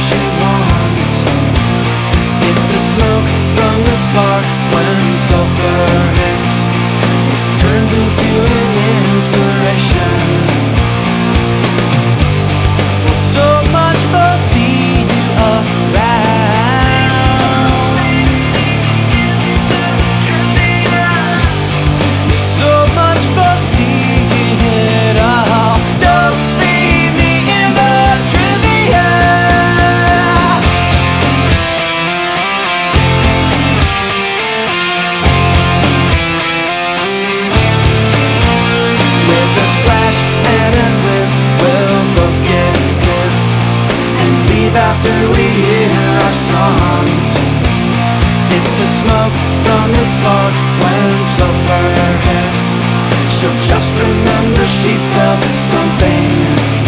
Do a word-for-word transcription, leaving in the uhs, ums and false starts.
she wants. It's the smoke from the spark when sulfur hits. It turns into an inspiration. Well, so much for seeing you around. So much for seeing it all. Don't leave me in the trivia. With a splash and a twist, we'll both get pissed and leave after we hear our songs. It's the smoke from the spark when sulfur hits. She'll just remember she felt something.